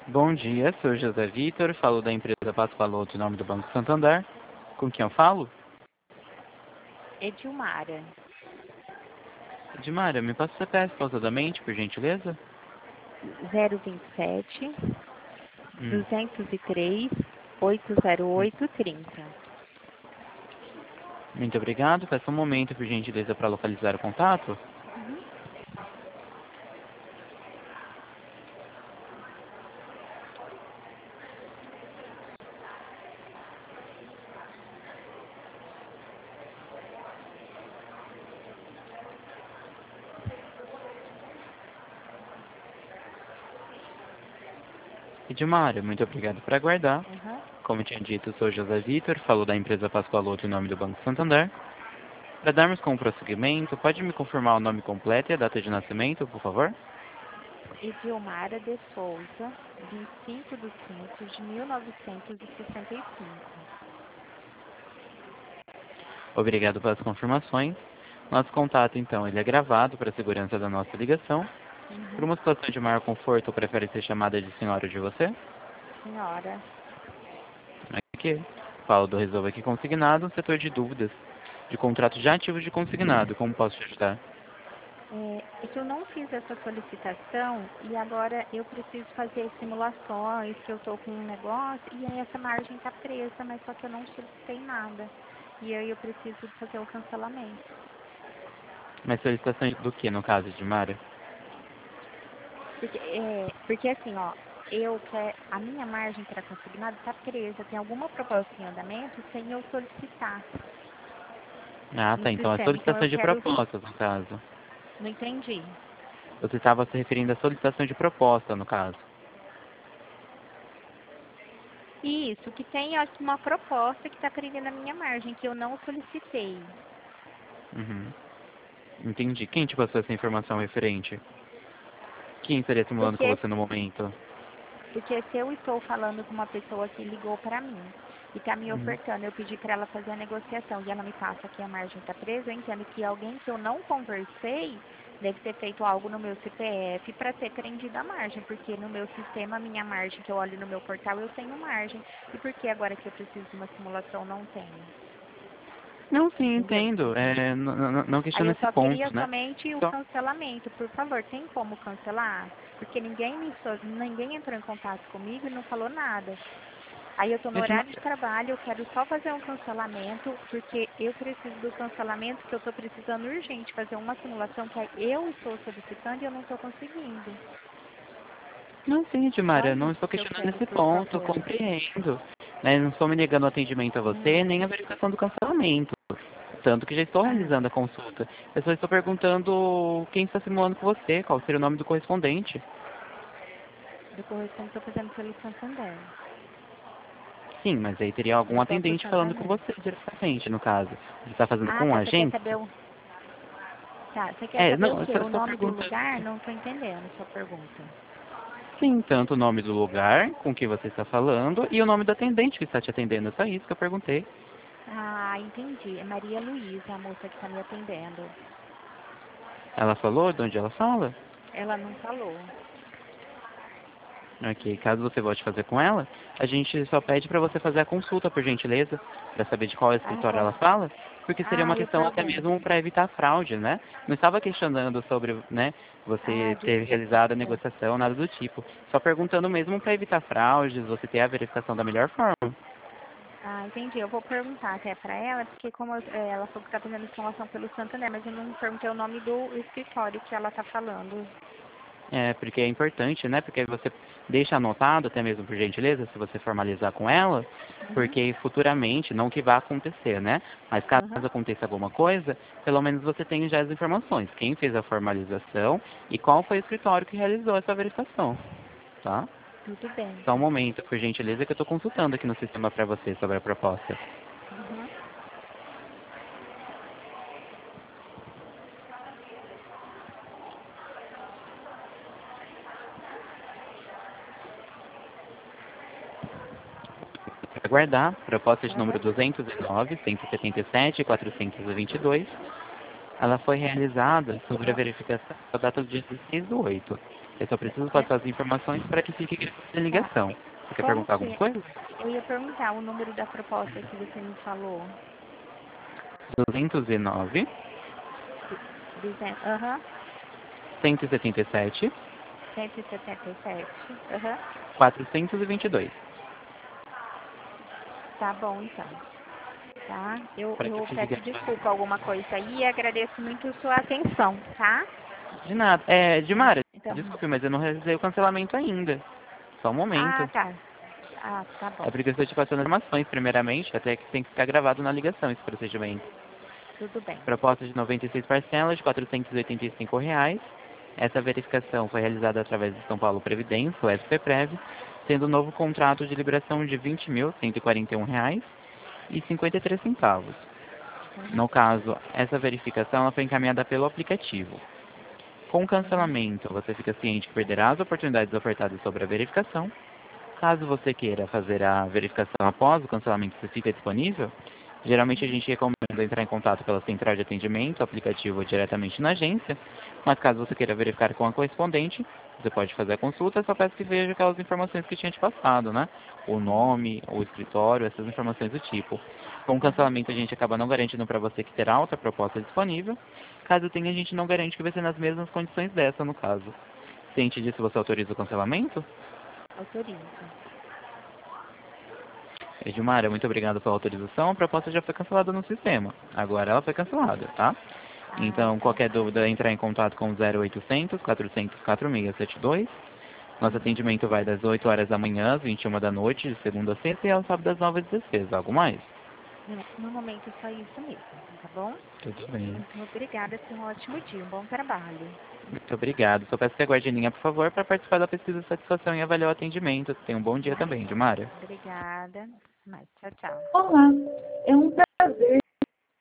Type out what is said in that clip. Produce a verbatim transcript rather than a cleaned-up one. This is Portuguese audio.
Bom dia, sou José Vitor, falo da empresa Pascoaloto em nome do Banco Santander. Com quem eu falo? Edilmara. Edmara, me passa o C P F pausadamente, por gentileza? zero vinte e sete, Hum, duzentos e três, oito zero hum. oito, trinta. Muito obrigado. Peço um momento, por gentileza, para localizar o contato. Uhum. Edmara, muito obrigado por aguardar. Uhum. Como eu tinha dito, sou José Vitor, falo da empresa Pascoaloto em nome do Banco Santander. Para darmos com o prosseguimento, pode me confirmar o nome completo e a data de nascimento, por favor? Edilmara de Souza, vinte e cinco de cinco de mil novecentos e sessenta e cinco. Obrigado pelas confirmações. Nosso contato, então, ele é gravado para a segurança da nossa ligação. Por Uhum. uma situação de maior conforto, prefere ser chamada de senhora ou de você? Senhora, Aqui. Falo do Resolva Aqui Consignado, um setor de dúvidas de contratos já ativos de consignado. Como posso te ajudar? é, é que eu não fiz essa solicitação e agora eu preciso fazer simulações, que eu estou com um negócio e aí essa margem está presa, mas só que eu não solicitei nada. E aí eu preciso fazer o cancelamento. Mas solicitação do que, no caso de Mara? Porque, é, porque assim, ó, eu quero, a minha margem para consignado está presa, tem alguma proposta em andamento sem eu solicitar Ah, no tá. Então é sistema. Então eu solicitação de quero, propostas, no caso. não entendi. Você estava se referindo à solicitação de proposta, no caso. Isso, que tem aqui uma proposta que está prendendo a minha margem, que eu não solicitei. Uhum. Entendi. Quem te passou essa informação referente? Quem estaria simulando com Porque, você no momento? porque se eu estou falando com uma pessoa que ligou para mim e está me Uhum. ofertando, eu pedi para ela fazer a negociação e ela me passa que a margem está presa, eu entendo que alguém que eu não conversei deve ter feito algo no meu C P F para ter prendido a margem, porque no meu sistema, a minha margem que eu olho no meu portal, eu tenho margem. E por que agora que eu preciso de uma simulação não tenho? Não, sim, Entendeu? entendo. É, n- n- não Aí questiono eu esse só queria ponto, né? somente o Só. cancelamento. Por favor, tem como cancelar? Porque ninguém me so- ninguém entrou em contato comigo e não falou nada. Aí eu estou no horário de Edmara, trabalho, eu quero só fazer um cancelamento, porque eu preciso do cancelamento, que eu estou precisando urgente fazer uma simulação que eu estou solicitando e eu não estou conseguindo. não, sim, Só Edmara, não isso estou que eu questionando quero, esse por ponto, favor. compreendo. Né? Não estou me negando o atendimento a Hum. você, nem a verificação do cancelamento. Tanto que já estou Ah, realizando a consulta. Eu só estou perguntando quem está simulando com você, qual seria o nome do correspondente. do correspondente estou fazendo pelo Santander. Sim, mas aí teria algum Eu estou para o atendente falando com Santander. você diretamente, no caso. Você está fazendo Ah, com um tá. Você quer agente? saber o. Tá, você quer É, saber o não, eu quê? só O estou nome do perguntando. lugar? Não estou entendendo a sua pergunta. Sim, tanto o nome do lugar com que você está falando e o nome do atendente que está te atendendo. É só isso que eu perguntei. Ah, entendi. É Maria Luísa, a moça que está me atendendo. Ela falou de onde ela fala? Ela não falou. Ok, caso você volte fazer com ela, a gente só pede para você fazer a consulta, por gentileza, para saber de qual Ah, escritório ela posso. fala, porque seria uma Ah, eu questão até pergunto. mesmo para evitar fraude, né? Não estava questionando sobre, né, Ah, você ter realizado a desculpa. negociação, nada do tipo. Só perguntando mesmo para evitar fraudes, você ter a verificação da melhor forma. Ah, entendi. Eu vou perguntar até para ela, porque como eu- eh, ela falou que está fazendo simulação pelo Santander, mas eu não perguntei o nome do escritório que ela está falando. É, porque é importante, né? Porque você deixa anotado, até mesmo por gentileza, se você formalizar com ela, Uhum, porque futuramente, não que vá acontecer, né? Mas caso uhum. aconteça alguma coisa, pelo menos você tem já as informações. Quem fez a formalização e qual foi o escritório que realizou essa verificação, tá? Tudo bem. Só um momento, por gentileza, que eu estou consultando aqui no sistema para você sobre a proposta. Uhum. Aguardar, proposta de Tá número aguardando. duzentos e nove, cento e setenta e sete, quatrocentos e vinte e dois. Ela foi realizada sobre a verificação da data do dia dezesseis do oito. Eu só preciso passar as informações para que fique gravado em ligação. Você quer Como perguntar alguma que... coisa? Eu ia perguntar o número da proposta que você me falou. duzentos e nove, Dizendo, aham, cento e setenta e sete, cento e setenta e sete. Aham. quatrocentos e vinte e dois. Tá bom, então. Tá? Eu, Para que eu fique peço gravado. desculpa alguma coisa aí e agradeço muito sua atenção, tá? De nada. É, Dimara, Então, desculpe, mas eu não realizei o cancelamento ainda. Só um ah, momento. tá. Ah, tá bom. É porque eu estou te passando informações, primeiramente, até que tem que ficar gravado na ligação esse procedimento. Tudo bem. Proposta de noventa e seis parcelas de quatrocentos e oitenta e cinco reais. Essa verificação foi realizada através do São Paulo Previdência, o S P Prev, sendo um novo contrato de liberação de vinte mil cento e quarenta e um reais e cinquenta e três centavos. No caso, essa verificação ela foi encaminhada pelo aplicativo. Com o cancelamento, você fica ciente que perderá as oportunidades ofertadas sobre a verificação. Caso você queira fazer a verificação após o cancelamento, se fica disponível, geralmente a gente recomenda entrar em contato pela central de atendimento, aplicativo ou diretamente na agência, mas caso você queira verificar com a correspondente, você pode fazer a consulta, só peço que veja aquelas informações que tinha te passado, né? O nome, o escritório, essas informações do tipo. Com o cancelamento a gente acaba não garantindo para você que terá outra proposta disponível, caso tenha a gente não garante que vai ser nas mesmas condições dessa, no caso. Ciente disso, você autoriza o cancelamento? Autorizo. Edmara, muito obrigado pela autorização. A proposta já foi cancelada no sistema. Agora ela foi cancelada, tá? Ah, Então, tá. qualquer dúvida, é entrar em contato com o zero oitocentos, quatrocentos, quatro seis sete dois. Nosso atendimento vai das oito horas da manhã às vinte e uma da noite, de segunda a sexta, e ao sábado das nove às dezesseis. Algo mais? No, no momento só isso mesmo, tá bom? Tudo bem. Muito obrigada, tenha um ótimo dia, um bom trabalho. Muito obrigado. Só peço que aguarde em linha, por favor, para participar da pesquisa de satisfação e avaliar o atendimento. Tenha um bom dia também, Edmara. Obrigada. Mais. Tchau, tchau. Olá, é um